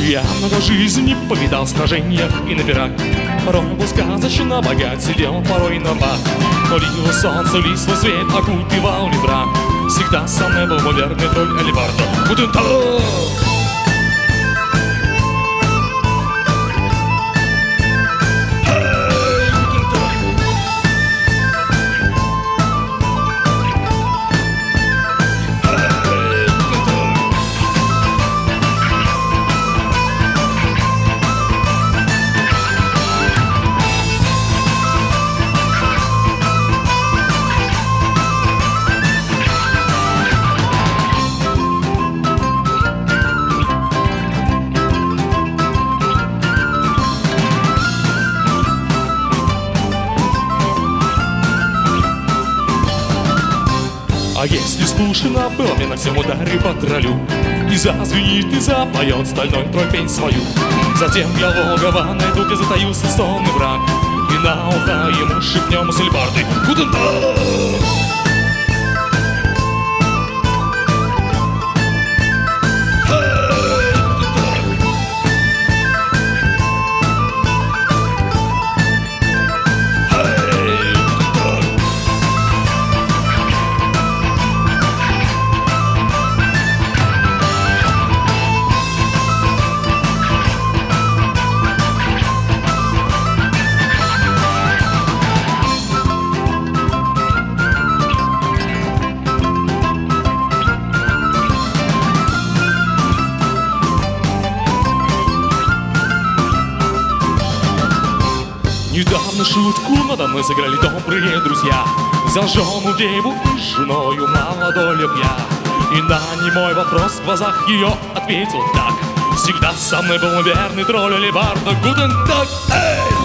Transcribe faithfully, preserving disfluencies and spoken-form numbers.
Я много жизни повидал в сражениях и на пирах. Порой был сказочно богат, сидел порой на бак. Но лило солнце, листву свет окутывал ли брак. Всегда со мной был мой верный тролль Алибарда. Гутен Таг! А если слушано было мне на всем ударе по троллю, и зазвенит, и запоет стальной тролль пень свою, затем я логово найду, где затаился сонный враг, и на ухо ему шепнем с алебарды: Гутен Таг! Недавно шутку надо мной сыграли добрые друзья. Взял жену деву и с женою молодой лег я. И на немой вопрос в глазах ее ответил так: всегда со мной был верный тролль Алибарда. Гутен Таг! Эй!